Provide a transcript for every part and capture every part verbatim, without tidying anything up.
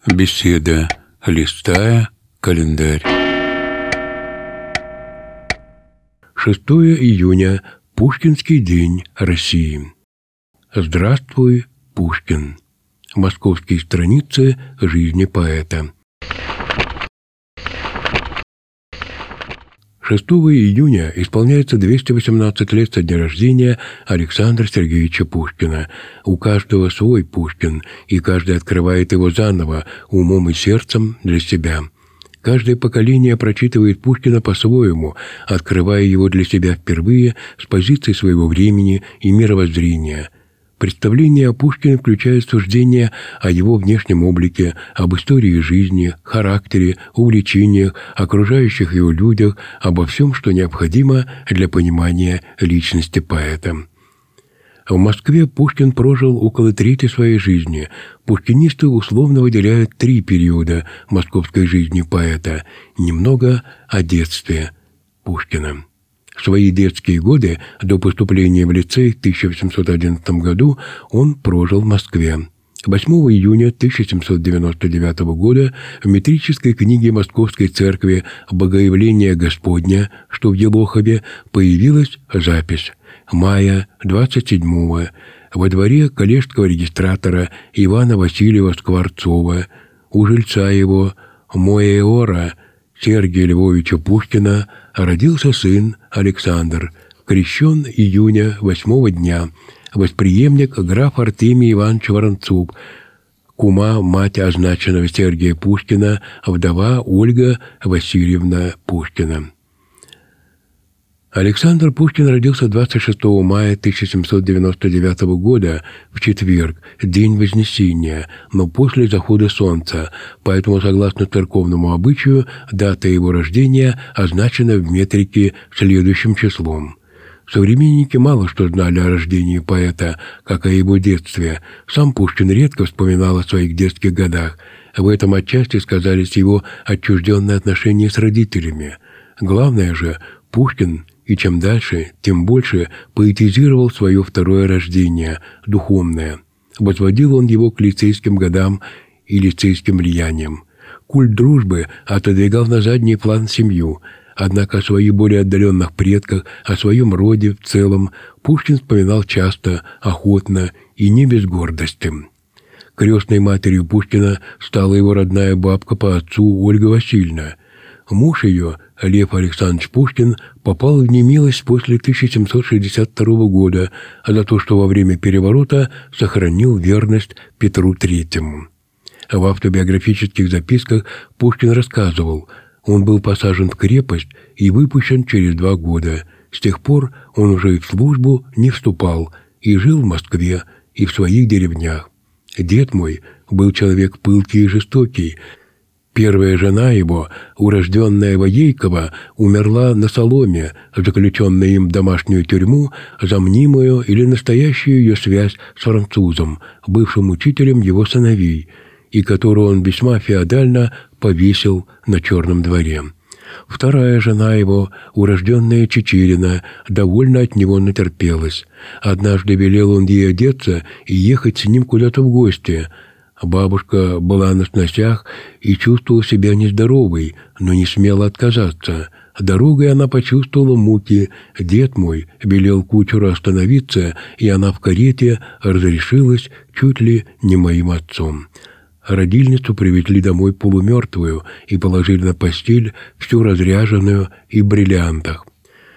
Беседа, листая календарь. шестое июня. Пушкинский день России. Здравствуй, Пушкин. Московские страницы жизни поэта. шестого июня исполняется двести восемнадцать лет со дня рождения Александра Сергеевича Пушкина. У каждого свой Пушкин, и каждый открывает его заново, умом и сердцем для себя. Каждое поколение прочитывает Пушкина по-своему, открывая его для себя впервые с позиции своего времени и мировоззрения. Представление о Пушкине включает суждения о его внешнем облике, об истории жизни, характере, увлечениях, окружающих его людях, обо всем, что необходимо для понимания личности поэта. В Москве Пушкин прожил около трети своей жизни. Пушкинисты условно выделяют три периода московской жизни поэта. Немного о детстве Пушкина. В свои детские годы, до поступления в лицей в тысяча восемьсот одиннадцатом году, он прожил в Москве. восьмого июня тысяча семьсот девяносто девятого года в метрической книге Московской церкви «Богоявление Господня», что в Елохове, появилась запись: мая двадцать седьмого во дворе коллежского регистратора Ивана Васильева Скворцова у жильца его Моэора Сергия Львовича Пушкина родился сын Александр, крещен июня восьмого дня, восприемник граф Артемий Иванович Воронцов, кума мать означенного Сергия Пушкина, вдова Ольга Васильевна Пушкина. Александр Пушкин родился двадцать шестого мая тысяча семьсот девяносто девятого года, в четверг, день Вознесения, но после захода солнца, поэтому, согласно церковному обычаю, дата его рождения означена в метрике следующим числом. Современники мало что знали о рождении поэта, как о его детстве. Сам Пушкин редко вспоминал о своих детских годах. В этом отчасти сказались его отчужденные отношения с родителями. Главное же, Пушкин и чем дальше, тем больше поэтизировал свое второе рождение, духовное. Возводил он его к лицейским годам и лицейским влияниям. Культ дружбы отодвигал на задний план семью, однако о своих более отдаленных предках, о своем роде в целом Пушкин вспоминал часто, охотно и не без гордости. Крестной матерью Пушкина стала его родная бабка по отцу Ольга Васильевна. Муж ее, Лев Александрович Пушкин, попал в немилость после тысяча семьсот шестьдесят второго года за то, что во время переворота сохранил верность Петру Третьему. В автобиографических записках Пушкин рассказывал: он был посажен в крепость и выпущен через два года. С тех пор он уже в службу не вступал и жил в Москве и в своих деревнях. Дед мой был человек пылкий и жестокий. Первая жена его, урожденная Воейкова, умерла на соломе, заключенная им в домашнюю тюрьму за мнимую или настоящую ее связь с французом, бывшим учителем его сыновей, и которую он весьма феодально повесил на Черном дворе. Вторая жена его, урожденная Чичерина, довольно от него натерпелась. Однажды велел он ей одеться и ехать с ним куда-то в гости. Бабушка была на сносях и чувствовала себя нездоровой, но не смела отказаться. Дорогой она почувствовала муки. Дед мой велел кучеру остановиться, и она в карете разрешилась чуть ли не моим отцом. Родильницу привезли домой полумертвую и положили на постель всю разряженную и в бриллиантах.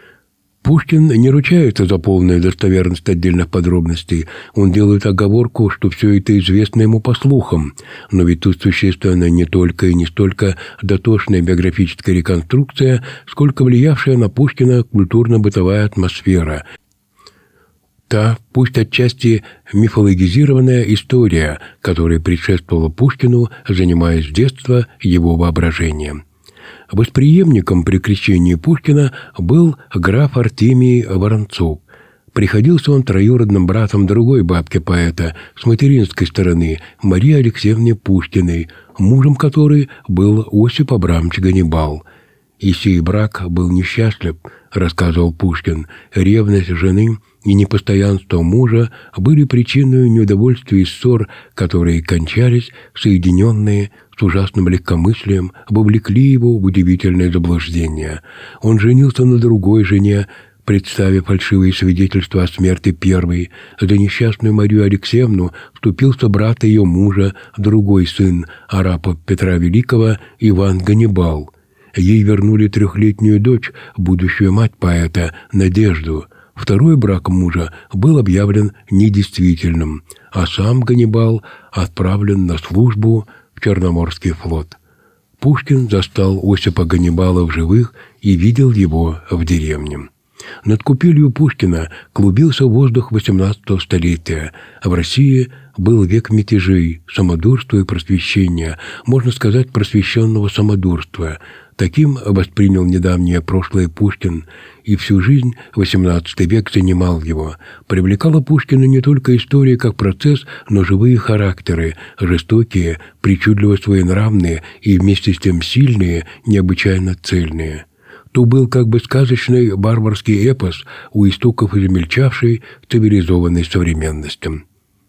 Пушкин не ручается за полную достоверность отдельных подробностей. Он делает оговорку, что все это известно ему по слухам. Но ведь тут существенно не только и не столько дотошная биографическая реконструкция, сколько влиявшая на Пушкина культурно-бытовая атмосфера. Та, пусть отчасти мифологизированная история, которая предшествовала Пушкину, занимаясь с детства его воображением. Восприемником при крещении Пушкина был граф Артемий Воронцов. Приходился он троюродным братом другой бабки поэта с материнской стороны, Марии Алексеевны Пушкиной, мужем которой был Осип Абрамович Ганнибал. И сей брак был несчастлив. рассказывал Пушкин, ревность жены и непостоянство мужа были причиной неудовольствия и ссор, которые кончались, соединенные с ужасным легкомыслием, вовлекли его в удивительное заблуждение. Он женился на другой жене, представив фальшивые свидетельства о смерти первой. За несчастную Марию Алексеевну вступился брат ее мужа, другой сын арапа Петра Великого, Иван Ганнибал. Ей вернули трехлетнюю дочь, будущую мать поэта, Надежду. Второй брак мужа был объявлен недействительным, а сам Ганнибал отправлен на службу в Черноморский флот. Пушкин застал Осипа Ганнибала в живых и видел его в деревне. Над купелью Пушкина клубился воздух восемнадцатого столетия. В России был век мятежей, самодурства и просвещения, можно сказать, просвещенного самодурства. Таким воспринял недавнее прошлое Пушкин, и всю жизнь восемнадцатый век занимал его. Привлекала Пушкина не только история как процесс, но живые характеры, жестокие, причудливо своенравные и вместе с тем сильные, необычайно цельные. То был как бы сказочный варварский эпос, у истоков измельчавший цивилизованной современности.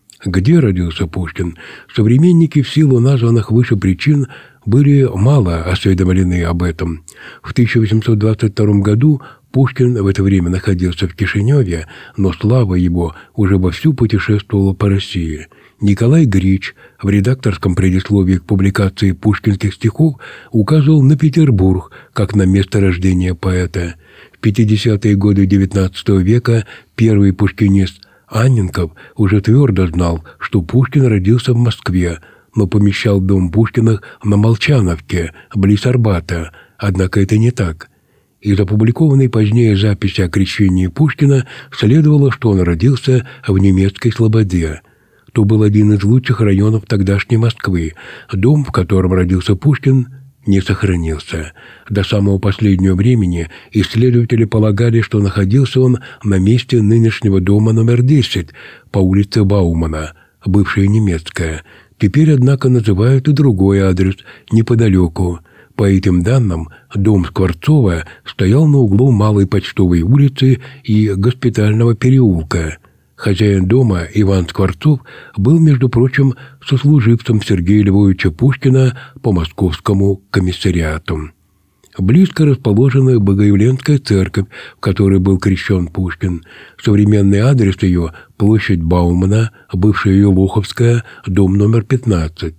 Где родился Пушкин? Современники в силу названных выше причин были мало осведомлены об этом. В тысяча восемьсот двадцать втором году Пушкин в это время находился в Кишиневе, но слава его уже вовсю путешествовала по России. Николай Грич в редакторском предисловии к публикации пушкинских стихов указывал на Петербург как на место рождения поэта. В пятидесятые годы девятнадцатого века первый пушкинист Анненков уже твердо знал, что Пушкин родился в Москве, но помещал дом Пушкиных на Молчановке, близ Арбата. Однако это не так. Из опубликованной позднее записи о крещении Пушкина следовало, что он родился в немецкой Слободе. То был один из лучших районов тогдашней Москвы. Дом, в котором родился Пушкин, не сохранился. До самого последнего времени исследователи полагали, что находился он на месте нынешнего дома номер десять по улице Баумана, бывшая немецкая. Теперь, однако, называют и другой адрес, неподалеку. По этим данным, дом Скворцова стоял на углу Малой Почтовой улицы и Госпитального переулка. Хозяин дома, Иван Скворцов, был, между прочим, сослуживцем Сергея Львовича Пушкина по московскому комиссариату. Близко расположена Богоявленская церковь, в которой был крещен Пушкин. Современный адрес ее – площадь Баумана, бывшая Елоховская, дом номер пятнадцать.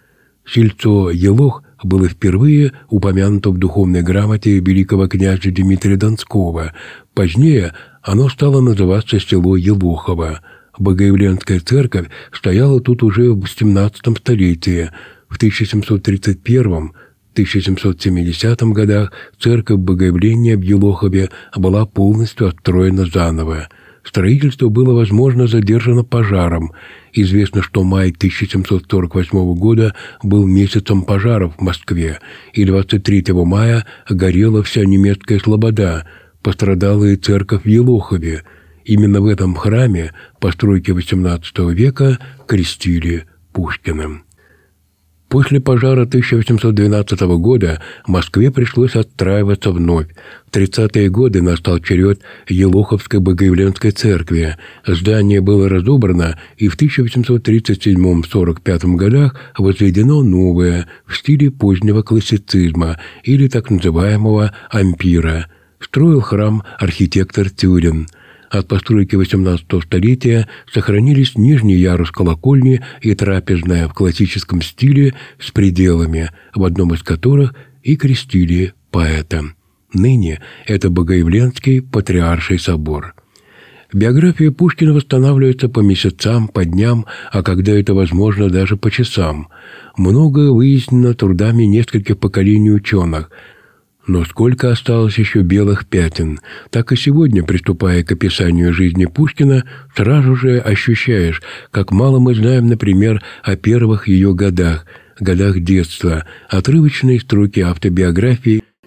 Сельцо Елох было впервые упомянуто в духовной грамоте великого князя Дмитрия Донского. Позднее оно стало называться село Елохово. Богоявленская церковь стояла тут уже в семнадцатом столетии. В тысяча семьсот тридцать первом — тысяча семьсот семидесятом годах церковь Богоявления в Елохове была полностью отстроена заново. Строительство было, возможно, задержано пожаром. Известно, что май тысяча семьсот сорок восьмого года был месяцем пожаров в Москве, и двадцать третьего мая горела вся немецкая Слобода, пострадала и церковь в Елохове. Именно в этом храме постройки восемнадцатого века крестили Пушкина. После пожара тысяча восемьсот двенадцатого года Москве пришлось отстраиваться вновь. В тридцатые годы настал черед Елоховской Богоявленской церкви. Здание было разобрано, и в тысяча восемьсот тридцать седьмом — сорок пятом годах возведено новое в стиле позднего классицизма или так называемого ампира. Строил храм архитектор Тюрин. От постройки восемнадцатого столетия сохранились нижний ярус колокольни и трапезная в классическом стиле с пределами, в одном из которых и крестили поэта. Ныне это Богоявленский Патриарший собор. Биография Пушкина восстанавливается по месяцам, по дням, а когда это возможно, даже по часам. Многое выяснено трудами нескольких поколений ученых. Но сколько осталось еще белых пятен. Так и сегодня, приступая к описанию жизни Пушкина, сразу же ощущаешь, как мало мы знаем, например, о первых ее годах, годах детства. Отрывочные строки автобиографии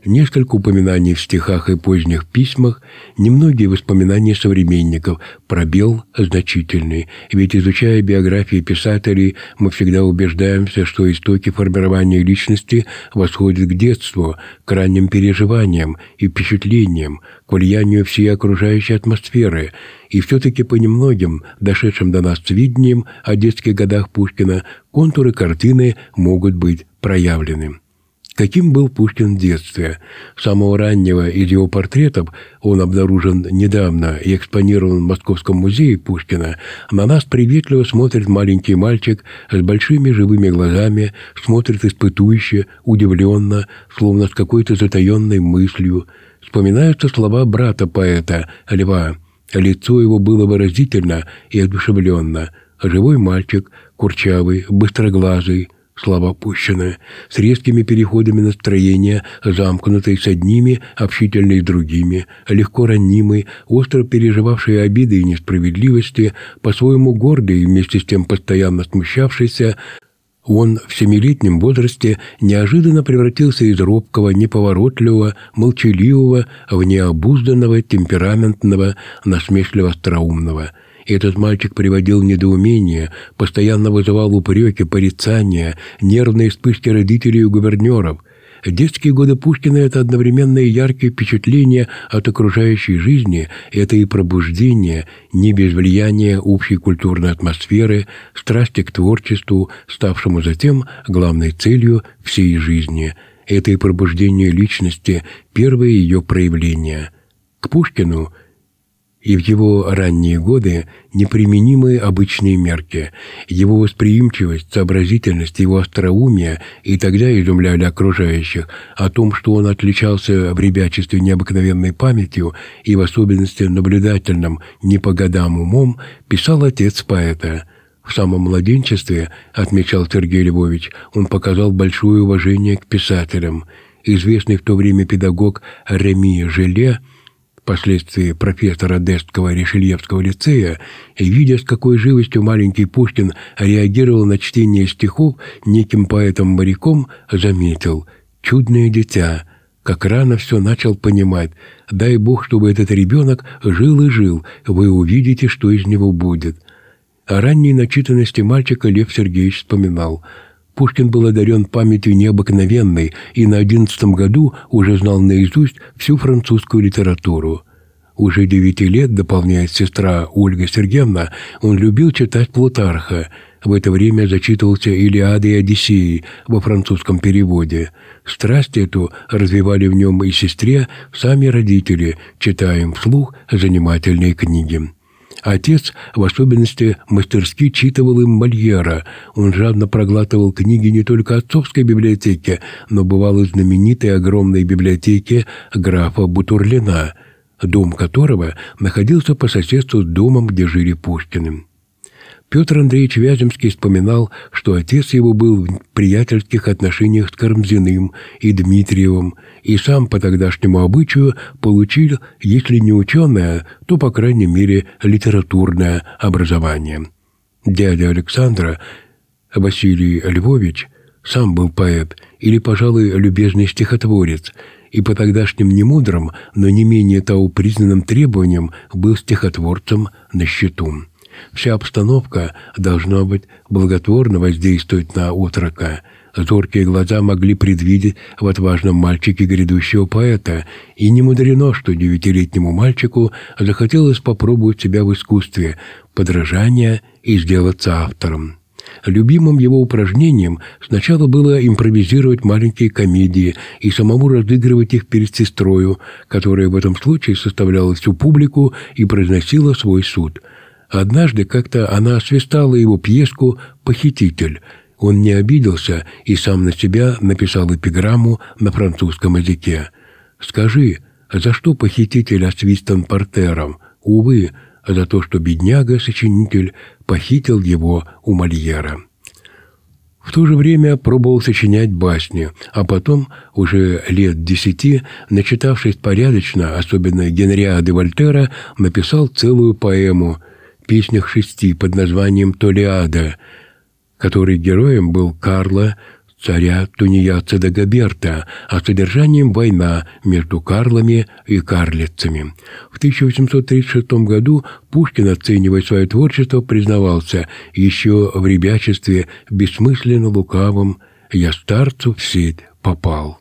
Несколько упоминаний в стихах и поздних письмах, немногие воспоминания современников, пробел значительный. Ведь, изучая биографии писателей, мы всегда убеждаемся, что истоки формирования личности восходят к детству, к ранним переживаниям и впечатлениям, к влиянию всей окружающей атмосферы. И все-таки по немногим, дошедшим до нас сведениям о детских годах Пушкина, контуры картины могут быть проявлены. Каким был Пушкин в детстве? Самого раннего из его портретов, он обнаружен недавно и экспонирован в Московском музее Пушкина, на нас приветливо смотрит маленький мальчик с большими живыми глазами, смотрит испытующе, удивленно, словно с какой-то затаенной мыслью. Вспоминаются слова брата поэта, Льва. Лицо его было выразительно и одушевленно. Живой мальчик, курчавый, быстроглазый, слова Пушкина, с резкими переходами настроения, замкнутый с одними, общительный с другими, легко ранимый, остро переживавший обиды и несправедливости, по-своему гордый и вместе с тем постоянно смущавшийся, он в семилетнем возрасте неожиданно превратился из робкого, неповоротливого, молчаливого в необузданного, темпераментного, насмешливо-остроумного. Этот мальчик приводил в недоумение, постоянно вызывал упреки, порицания, нервные вспышки родителей и гувернеров. Детские годы Пушкина — это одновременно и яркие впечатления от окружающей жизни, это и пробуждение, не без влияния общей культурной атмосферы, страсти к творчеству, ставшему затем главной целью всей жизни. Это и пробуждение личности, первое ее проявление. К Пушкину и в его ранние годы неприменимы обычные мерки. Его восприимчивость, сообразительность, его остроумие и тогда изумляли окружающих. О том, что он отличался в ребячестве необыкновенной памятью и в особенности наблюдательным не по годам умом, писал отец поэта. В самом младенчестве, отмечал Сергей Львович, он показал большое уважение к писателям. Известный в то время педагог Реми Желе, впоследствии профессор Одесского Ришельевского лицея, и, видя, с какой живостью маленький Пушкин реагировал на чтение стихов неким поэтом-моряком, заметил: «Чудное дитя, как рано все начал понимать. Дай Бог, чтобы этот ребенок жил и жил, вы увидите, что из него будет». О ранней начитанности мальчика Лев Сергеевич вспоминал: Пушкин был одарен памятью необыкновенной и на одиннадцатом году уже знал наизусть всю французскую литературу. Уже девяти лет, дополняет сестра Ольга Сергеевна, он любил читать Плутарха. В это время зачитывался «Илиады» и «Одиссеи» во французском переводе. Страсть эту развивали в нем и сестре сами родители, читая им вслух занимательные книги. Отец, в особенности, мастерски читывал им Мольера. Он жадно проглатывал книги не только отцовской библиотеки, но бывал и знаменитой огромной библиотеки графа Бутурлина, дом которого находился по соседству с домом, где жили Пушкины. Петр Андреевич Вяземский вспоминал, что отец его был в приятельских отношениях с Карамзиным и Дмитриевым, и сам по тогдашнему обычаю получил, если не ученое, то, по крайней мере, литературное образование. Дядя Александра, Василий Львович, сам был поэт или, пожалуй, любезный стихотворец, и по тогдашним немудрым, но не менее того признанным требованиям был стихотворцем на счету. Вся обстановка должна быть благотворно воздействовать на отрока. Зоркие глаза могли предвидеть в отважном мальчике грядущего поэта, и не мудрено, что девятилетнему мальчику захотелось попробовать себя в искусстве, подражания и сделаться автором. Любимым его упражнением сначала было импровизировать маленькие комедии и самому разыгрывать их перед сестрою, которая в этом случае составляла всю публику и произносила свой суд. Однажды как-то она освистала его пьеску «Похититель». Он не обиделся и сам на себя написал эпиграмму на французском языке. «Скажи, за что похититель освистан портером? Увы, за то, что бедняга-сочинитель похитил его у Мольера». В то же время пробовал сочинять басни, а потом, уже лет десяти, начитавшись порядочно, особенно Генриады Вольтера, написал целую поэму «Песнях шести» под названием «Толиада», которой героем был Карло царя тунеядца Дагоберта, а содержанием «Война между Карлами и карлицами». В тысяча восемьсот тридцать шестом году Пушкин, оценивая свое творчество, признавался еще в ребячестве бессмысленно лукавым «я старцу в сеть попал».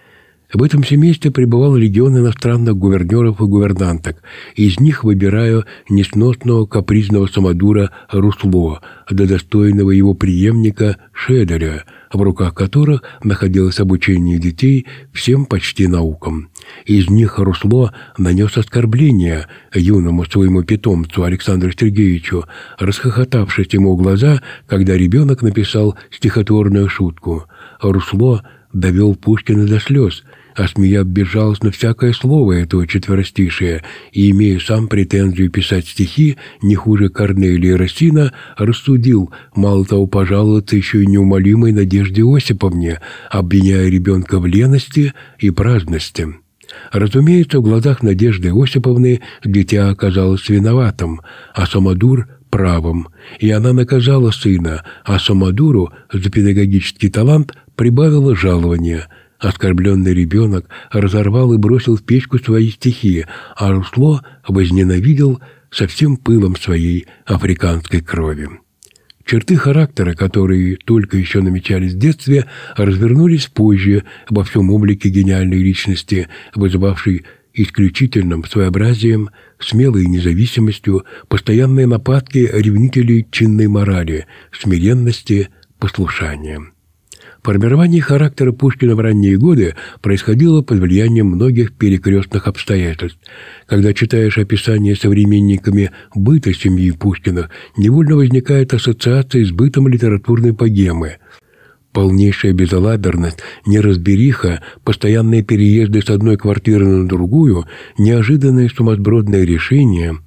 В этом семействе пребывал легион иностранных гувернеров и гувернанток. Из них выбираю несносного капризного самодура Русло, до достойного его преемника Шеделя, в руках которых находилось обучение детей всем почти наукам. Из них Русло нанес оскорбление юному своему питомцу Александру Сергеевичу, расхохотавшись ему в глаза, когда ребенок написал стихотворную шутку. Русло довел Пушкина до слез, а смея безжалостно всякое слово этого четверостишия, и, имея сам претензию писать стихи не хуже Корнелия Рассина, рассудил мало того пожаловаться еще и неумолимой Надежде Осиповне, обвиняя ребенка в лености и праздности. Разумеется, в глазах Надежды Осиповны дитя оказалось виноватым, а самодур – правым, и она наказала сына, а самодуру за педагогический талант прибавила жалование. Оскорбленный ребенок разорвал и бросил в печку свои стихи, а Русло возненавидел со всем пылом своей африканской крови. Черты характера, которые только еще намечались в детстве, развернулись позже во всем облике гениальной личности, вызывавшей исключительным своеобразием, смелой независимостью, постоянные нападки ревнителей чинной морали, смиренности, послушания. Формирование характера Пушкина в ранние годы происходило под влиянием многих перекрестных обстоятельств. Когда читаешь описание современниками быта семьи Пушкиных, невольно возникает ассоциация с бытом литературной богемы. Полнейшая безалаберность, неразбериха, постоянные переезды с одной квартиры на другую, неожиданные сумасбродные решения.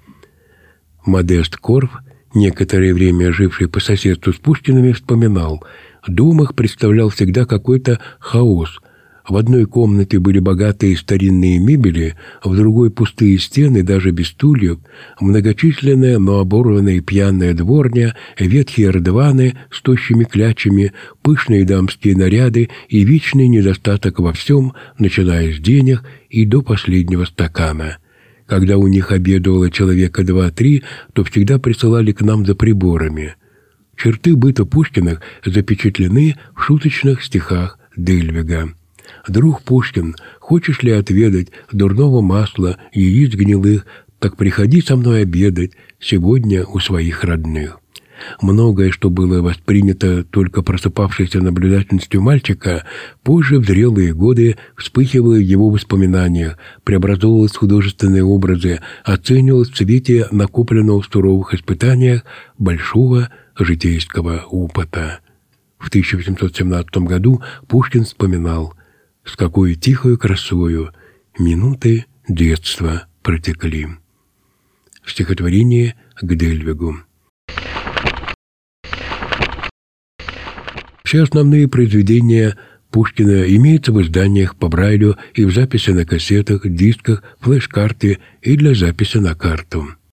Модест Корф, некоторое время живший по соседству с Пушкиными, вспоминал: «Дом их представлял всегда какой-то хаос. В одной комнате были богатые старинные мебели, в другой пустые стены, даже без стульев, многочисленная, но оборванная пьяная дворня, ветхие рдваны с тощими клячами, пышные дамские наряды и вечный недостаток во всем, начиная с денег и до последнего стакана. Когда у них обедовало человека два-три, то всегда присылали к нам за приборами». Черты быта Пушкиных запечатлены в шуточных стихах Дельвига. «Друг Пушкин, хочешь ли отведать дурного масла, яиц гнилых, так приходи со мной обедать сегодня у своих родных». Многое, что было воспринято только просыпавшейся наблюдательностью мальчика, позже в зрелые годы вспыхивало в его воспоминаниях, преобразовывалось в художественные образы, оценивалось в свете накопленного в суровых испытаниях большого житейского опыта. В тысяча восемьсот семнадцатом году Пушкин вспоминал: «С какой тихою красою минуты детства протекли». В стихотворении к Дельвигу. Все основные произведения Пушкина имеются в изданиях по Брайлю и в записи на кассетах, дисках, флеш-карте и для записи на карту.